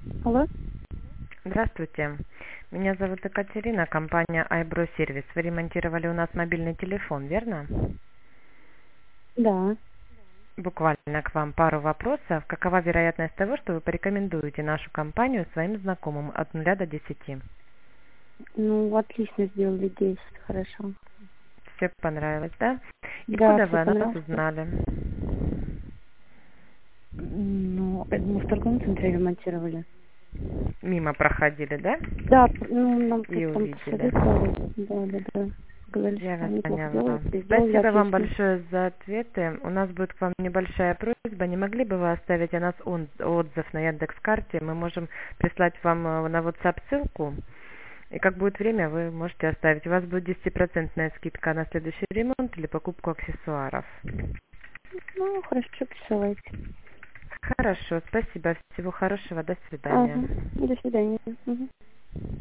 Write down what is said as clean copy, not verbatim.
Алло? Здравствуйте. Меня зовут Екатерина, компания iBro Service. Вы ремонтировали у нас мобильный телефон, верно? Да. Буквально к вам пару вопросов. Какова вероятность того, что вы порекомендуете нашу компанию своим знакомым от 0 до 10? Ну, отлично сделали 10. Хорошо. Все понравилось, да? И Да, куда все вы о нас понравилось. узнали? Ну, это мы в торговом центре ремонтировали. Мимо проходили, да? Да, ну, нам И тут там увидели. посоветовали. Да, да, да. Сказали, Я что вас там неплохо поняла. делают. И сделали Спасибо вам отлично. большое за ответы. У нас будет к вам небольшая просьба. Не могли бы вы оставить о нас отзыв на Яндекс.Карте? Мы можем прислать вам на WhatsApp ссылку. И как будет время, вы можете оставить. У вас будет 10% скидка на следующий ремонт или покупку аксессуаров. Ну, хорошо, присылайте. Хорошо, спасибо. Всего хорошего. До свидания. Ага. До свидания. Мгм.